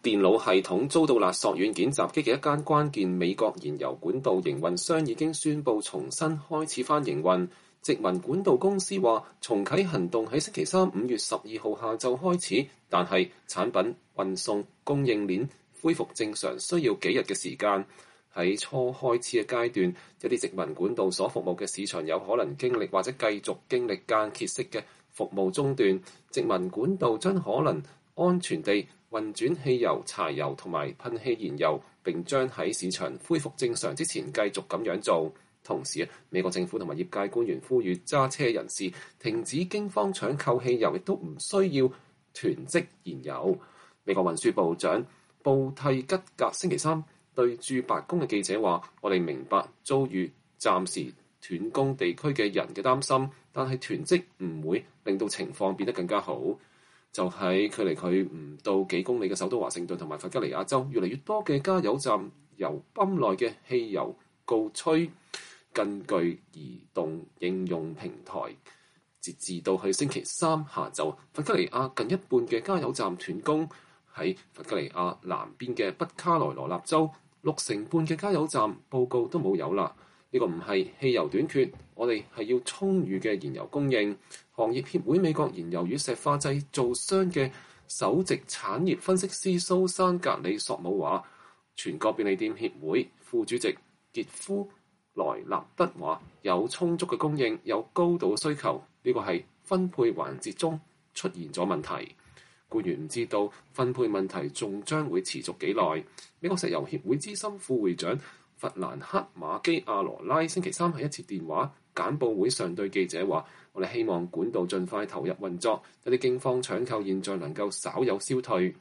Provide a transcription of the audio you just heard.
電腦系統遭到勒索軟件襲擊嘅一間關鍵美國燃油管道營運商已經宣布重新開始返營運。殖民管道公司話，重啟行動喺星期三5月12號下晝開始，但係產品運送供應鏈恢復正常需要幾日嘅時間。喺初開始嘅階段，一啲殖民管道所服務嘅市場有可能經歷或者繼續經歷間歇式嘅服務中斷。殖民管道將可能安全地運轉汽油、柴油同埋噴氣燃油，並將喺市場恢復正常之前繼續咁樣做。同時，美國政府同埋業界官員呼籲揸車人士停止驚慌搶購汽油，亦都唔需要囤積燃油。美國運輸部長布蒂吉格星期三對駐白宮嘅記者話：我哋明白遭遇暫時斷供地區嘅人嘅擔心，但係囤積唔會令到情況變得更加好。就喺距離佢唔到幾公里嘅首都華盛頓同埋弗吉尼亞州，越嚟越多嘅加油站油泵內嘅汽油告吹。根據移動應用平台，截至到去星期三下晝，弗吉尼亞近一半嘅加油站斷供。喺弗吉尼亞南邊嘅北卡羅來納州，60%半嘅加油站報告都冇油啦。呢個唔係汽油短缺，我哋係要充裕嘅燃油供應。行業協會美國燃油與石化製造商嘅首席產業分析師蘇珊格里索姆話，全國便利店協會副主席傑夫萊納德話，有充足嘅供應，有高度嘅需求，呢個係分配環節中出現咗問題。官員唔知道分配問題仲將會持續幾耐。美國石油協會資深副會長弗蘭克馬基亞羅拉星期三喺一次電話簡報會上對記者話，我哋希望管道盡快投入運作，有啲驚慌搶購現象能夠稍有消退。